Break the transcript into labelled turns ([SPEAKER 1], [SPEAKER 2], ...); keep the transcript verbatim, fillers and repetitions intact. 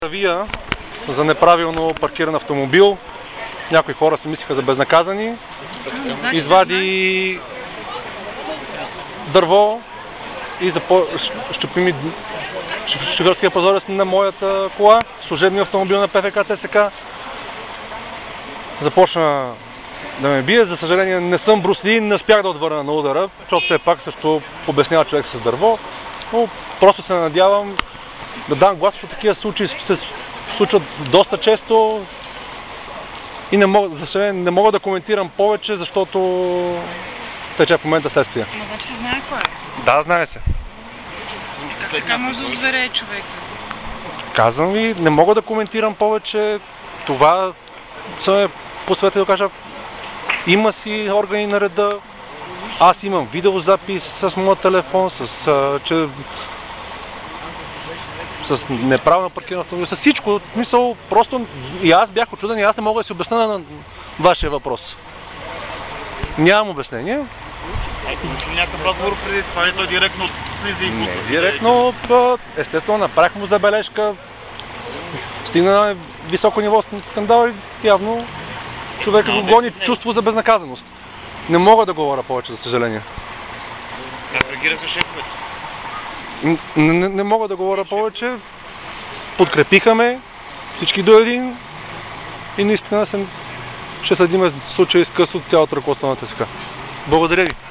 [SPEAKER 1] Вия за неправилно паркиран автомобил. Някои хора се мислиха за безнаказани. Извади дърво и запо... щупи ми шофьорския прозорец на моята кола, служебния автомобил на ПФК ТСК. Започна да ме бие. За съжаление не съм Брус Ли, не успях да отвърна на удара, защото все пак също побеснява човек с дърво. Но просто се надявам да дам глас, защото такива случаи се случват доста често и не мога, за съжаление не мога да коментирам повече, защото тече в момента следствие.
[SPEAKER 2] Ама значи се знае кой е?
[SPEAKER 1] Да, знае се.
[SPEAKER 2] Как така може да озверее човек?
[SPEAKER 1] Казвам ви, не мога да коментирам повече. Това съм е посветил да кажа. Има си органи на реда. Аз имам видеозапис с моя телефон, с, а, че, с неправилно паркиран автомобил, с всичко. Мисъл, просто и аз бях очуден и аз не мога да си обясня на вашия въпрос. Нямам обяснение.
[SPEAKER 3] Имаш ли някакъв разговор преди това и той директно слиза и
[SPEAKER 1] Не, директно, естествено, направих му забележка. Стигна на високо ниво скандал и явно човека го гони чувство за безнаказаност. Не мога да говоря повече, за съжаление.
[SPEAKER 3] Как реагираха шефовете?
[SPEAKER 1] Не, не, не мога да говоря повече. Подкрепиха ме, всички до един и наистина съм, ще следим случая изкъс от цялото ръководство на ТСК. Благодаря ви.